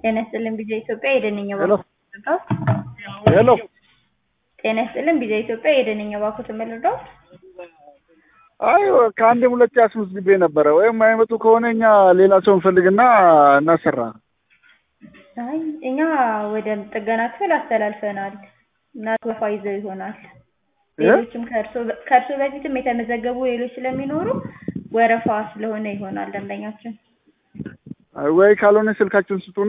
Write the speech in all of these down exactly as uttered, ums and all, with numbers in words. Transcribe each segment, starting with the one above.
ጤና ይስጥልን ቢዛ ኢትዮጵያ የደነኛ ሄሎ ባንክ ሄሎ ጤና ይስጥልን ቢዛ ኢትዮጵያ የደነኛ ባንክ ተመልደው አይ ከአንድ ሁለት ያስመዝግቤ ነበር ወይም አይመጡ ከሆነኛ ሌላ ሰው እንፈልግና እናሰራ አይ እኛ ወደ ጥገና ክፍል አስተላልፈናል እና ተፋይዘው ይሆናል ሌሎችም ከርሶ ከርሶ በፊትም የተመዘገቡ ሌሎች ስለሚኖሩ ወረፋ ስለሆነ ይሆናል ደንበኛችን ወይ ካልሆነ ስልካችሁን ስጡና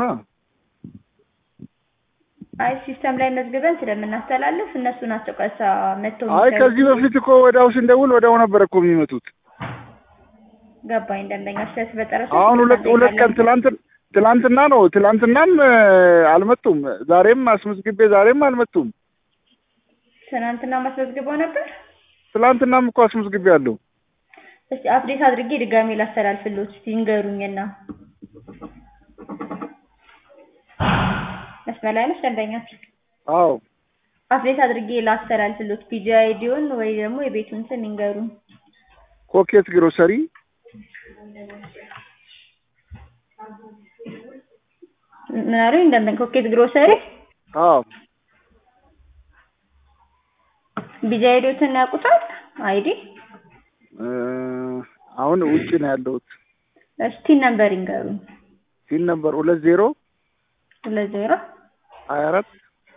አይ ሲስተም ላይ መዝግበን ስለምናስተላልፍ እነሱ ናቸው ቀሳ መተው አይ ከዚህ በፊት እኮ ወዳው እንደውል ወዳው ነበር እኮ የሚመጡት ገባኝ ደንበኛሽ ስለተፈጠረው አሁን ሁለት ሁለት ቀን ትላንት ትላንትና ነው ትላንትናም አልመጡም ዛሬም አስመዝግቤ ዛሬም አልመጡም ትናንትና ማስመዝግበው ነበር ትላንትናም እኮ አስመዝግቤ ያለው እስቲ አፕዴት አድርጌ ድጋሜ ላስተላልፍልዎት ሲንገሩኝና መስመላይነሽ ደንበኛችን አዎ አፕዴት አድርጌ ላስተላልፍልዎት ፒጂ አይዲውን ወይ ደግሞ የቤቱን ስም ይንገሩኝ ኮኬት ግሮሰሪ ምናሩ እንደምን ኮኬት ግሮሰሪ አዎ ፒጂ አይዲውን ያውቁታል አይዲ አሁን ውጪ ነው ያለሁት እስቲ ነምበር ይንገሩኝ ሲል ነበር ሁለት ዜሮ ሁለት ዜሮ ሀያ አራት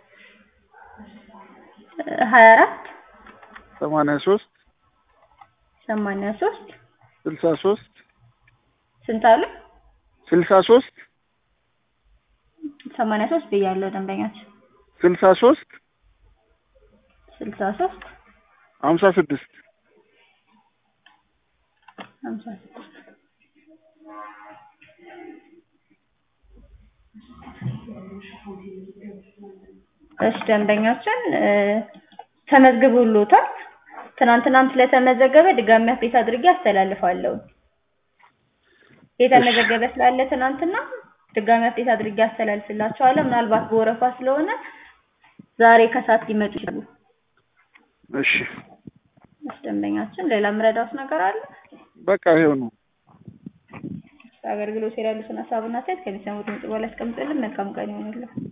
ሀያ አራት ሰማንያ ሶስት ሰማንያ ሶስት ስልሳ ሶስት ስንት አለ ስልሳ ሶስት ሰማንያ ሶስት በያለው ደንበኛችን ስልሳ ሶስት ስልሳ ሶስት ሀምሳ ስድስት ሀምሳ ስድስት እሺ ደንበኛችን ተመዝግቦልዎታል ትናንትናም ስለተመዘገበ ድጋሚ አፕዴት አድርጌ አስተላልፋለሁ የተመዘገበ ስላለ ትናንትና ድጋሚ አፕዴት አድርጌ አስተላልፍላችኋለሁ ምናልባት በወረፋ ስለሆነ ዛሬ ከሰዓት ሊመጡ ይችላሉ እሺ ደንበኛችን ሌላ ምረዳውስ ነገር አለ በቃ ይሄው ነው አገልግሎት ይላልሱና ሀሳብና አስተያየት ከሚሰሙት ምጥባል አስቀምጡልን መልካም ቀን ይሁንልዎት